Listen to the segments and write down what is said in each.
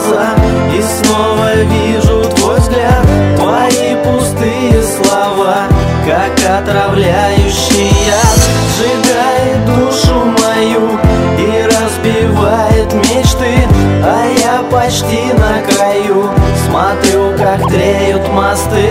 глаза и снова вижу твой взгляд. Твои пустые слова, как отравляющий яд, сжигает душу мою и разбивает мечты. А я почти на краю, смотрю, как тлеют мосты.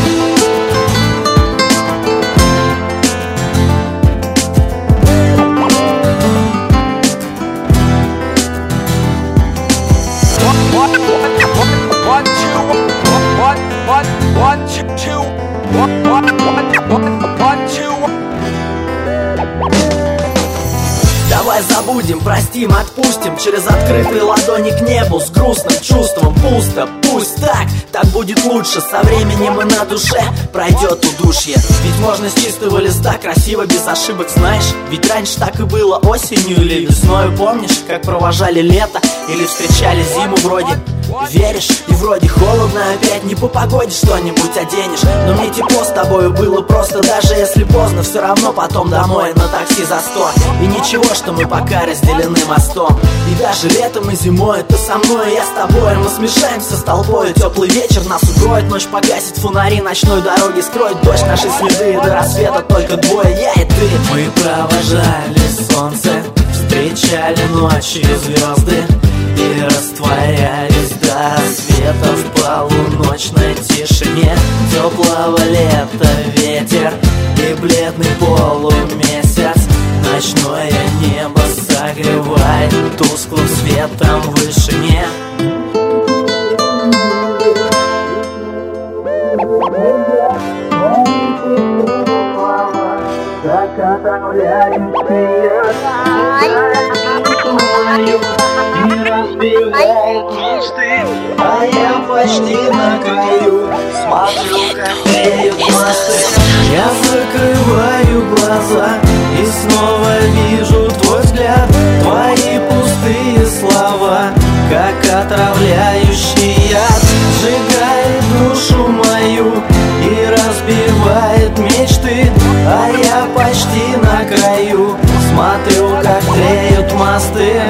Давай забудем, простим, отпустим через открытые ладони к небу с грустным чувством. Пусто, пусть так будет лучше. Со временем и на душе пройдет удушье. Ведь можно с чистого листа красиво, без ошибок, знаешь. Ведь раньше так и было осенью или весною. Помнишь, как провожали лето или встречали зиму вроде? Веришь, и вроде холодно опять, не по погоде что-нибудь оденешь. Но мне тепло с тобою было просто, даже если поздно, все равно потом домой на такси за 100. И ничего, что мы пока разделены мостом. И даже летом и зимой ты со мной, и я с тобой. Мы смешаемся с толпой, теплый вечер нас укроет. Ночь погасит фонари ночной дороги, скроет дождь наши следы. И до рассвета только двое, я и ты. Мы провожали солнце, встречали ночью звезды и растворялись до рассвета в полуночной тишине теплого лета. Ветер и бледный полумесяц, ночное небо согревает тусклым светом в вышине. Как отравляющий и разбивает мечты. А я почти на краю, смотрю, как тлеют мосты. Я закрываю глаза и снова вижу твой взгляд. Твои пустые слова, как отравляющий яд, сжигает душу мою и разбивает мечты. А я почти на краю, смотрю, как тлеют мосты.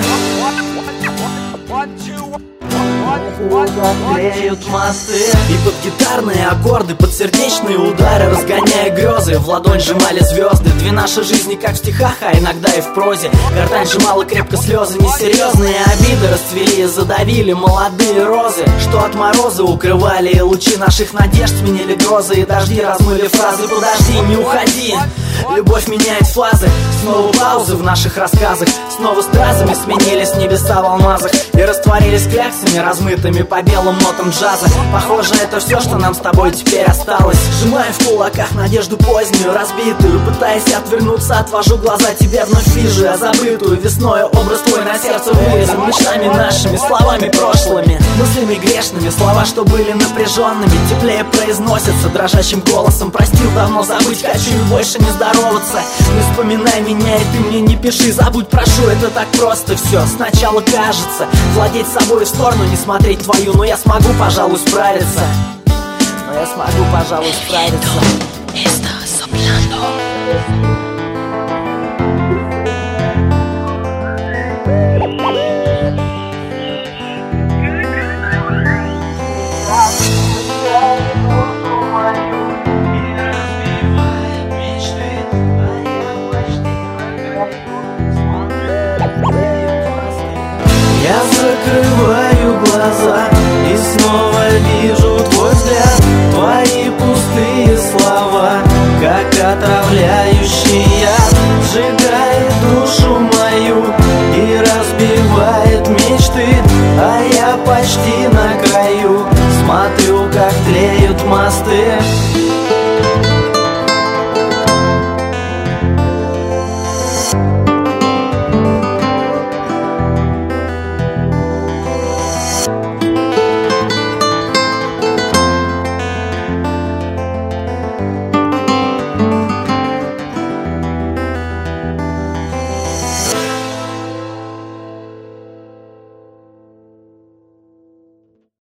Тлеют мосты. И под гитарные аккорды, под сердечные удары, разгоняя грезы, в ладонь сжимали звезды. Две наши жизни как в стихах, а иногда и в прозе. Гортань сжимала крепко слезы, несерьезные обиды расцвели и задавили молодые розы, что от мороза укрывали. И лучи наших надежд сменили грозы, и дожди размыли фразы. Подожди, не уходи, любовь меняет фазы. Снова паузы в наших рассказах, снова стразами сменились небеса в алмазах и растворились кляксами, размытыми по белым нотам джаза. Похоже, это все, что нам с тобой теперь осталось. Сжимаю в кулаках надежду позднюю, разбитую, пытаясь отвернуться, отвожу глаза, тебя вновь вижу. Я забытую весною образ твой на сердце вырезан мечтами нашими, словами прошлыми, мыслями грешными. Слова, что были напряженными, теплее произносятся дрожащим голосом. Простил, давно забыть хочу и больше не здороваться. Не вспоминай меня и ты мне не пиши, забудь, прошу, это так просто все. Сначала кажется, владеть собой в сторону, не смотреть твою, но я смогу, пожалуй, справиться. Но я смогу, пожалуй, справиться. Я закрываю глаза и снова вижу твой взгляд. Твои пустые слова, как отравляющий яд, сжигает душу мою и разбивает мечты. А я почти на краю, смотрю, как тлеют мосты.